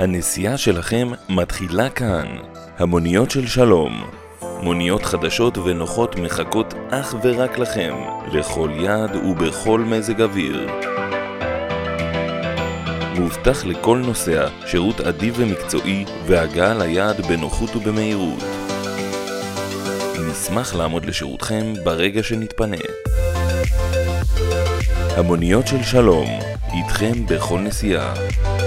הנסיעה שלכם מתחילה כאן. המוניות של שלום. מוניות חדשות ונוחות מחכות אך ורק לכם, לכל יעד ובכל מזג אוויר. מובטח לכל נוסע שירות אדיב ומקצועי והגעה ליעד בנוחות ובמהירות. נשמח לעמוד לשירותכם ברגע שנתפנה. המוניות של שלום, איתכם בכל נסיעה.